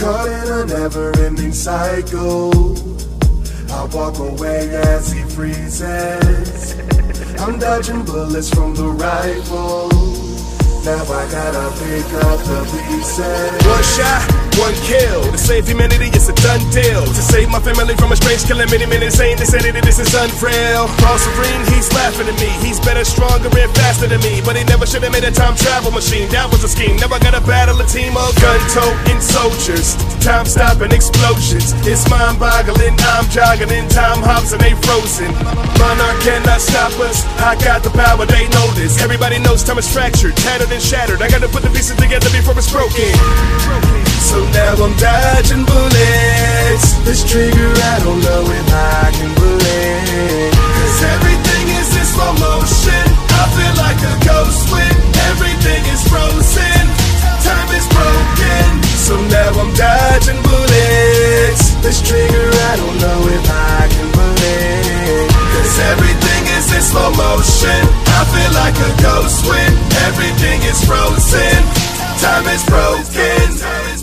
Caught in a never-ending cycle, I walk away as he freezes. I'm dodging bullets from the rifle. Now I gotta pick up the pieces. One shot, one kill. To save humanity, it's a done deal. To save my family from a strange killing, many insane. They said that this is unreal. Paul Serene, he's laughing at me. He's better, stronger, and faster than me. But he never should have made a time travel machine. That was a scheme. Never gotta battle a team of gun-toting soldiers. Time-stopping explosions. It's mind-boggling. I'm jogging in time hops and they frozen. Monarch cannot stop us. I got the power, they know this. Everybody knows time is fractured, tattered and shattered. I gotta put the pieces together before it's broken. So now I'm dodging bullets. This trigger, I don't know if I can pull it. Cause everything is in slow motion. I feel like a ghost when everything is frozen. Time is broken. So now I'm dodging bullets. This trigger, I don't know if I can pull it. Cause everything is in slow motion. I feel like a ghost when everything is frozen. Time is broken.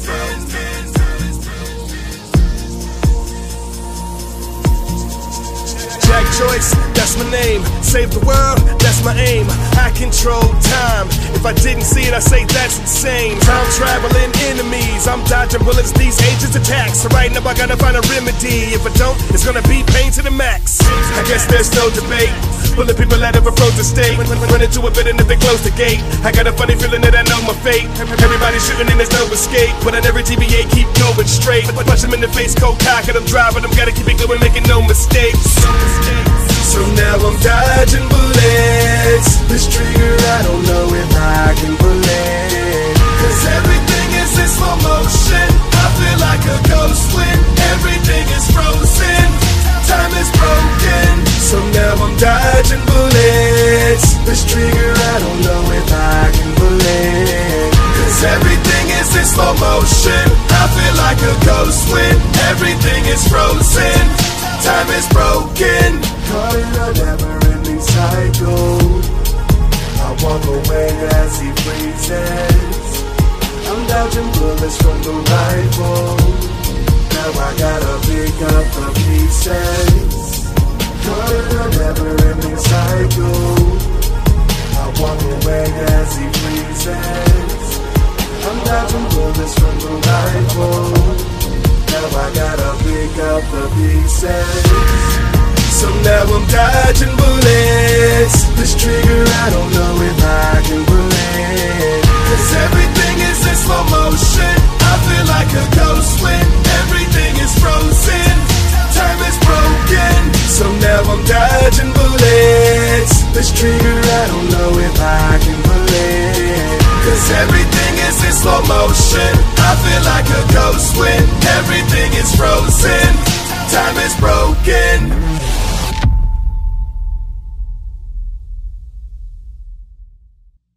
Jack Joyce, that's my name. Save the world, that's my aim. I control time. If I didn't see it, I say that's insane. Time traveling enemies, I'm dodging bullets, these agents attack. So right now I gotta find a remedy. If I don't, it's gonna be pain to the max. I guess there's no debate. Pulling people out of a frozen state. Run into a bit and if they close the gate. I got a funny feeling that I know my fate. Everybody's shooting and there's no escape. But I never TBA, keep going straight. Punch them in the face, cold cock, and I'm driving them. Gotta keep it going, making no mistakes. So now I'm dodging bullets. This trigger, I don't know if I can pull it. Cause everything is in slow motion. I feel like a ghost when everything is frozen. Time is broken. So now I'm dodging bullets. This trigger, I don't know if I can pull it. Cause everything is in slow motion. I feel like a ghost when everything is frozen. Time is broken. Caught in a never-ending cycle, I walk away as he freezes. I'm dodging bullets from the rifle. Now I gotta pick up the pieces. Caught in a never-ending cycle, I walk away as he freezes. I'm dodging bullets from the rifle. Now I gotta pick up the pieces. So now I'm dodging bullets. This trigger, I don't know if I can pull it. Cause everything is in slow motion. I feel like a ghost when everything is frozen. Time is broken. So now I'm dodging bullets. This trigger, I don't know if I can pull it. Cause everything is in slow motion. I feel like a ghost when everything is frozen. Time is broken.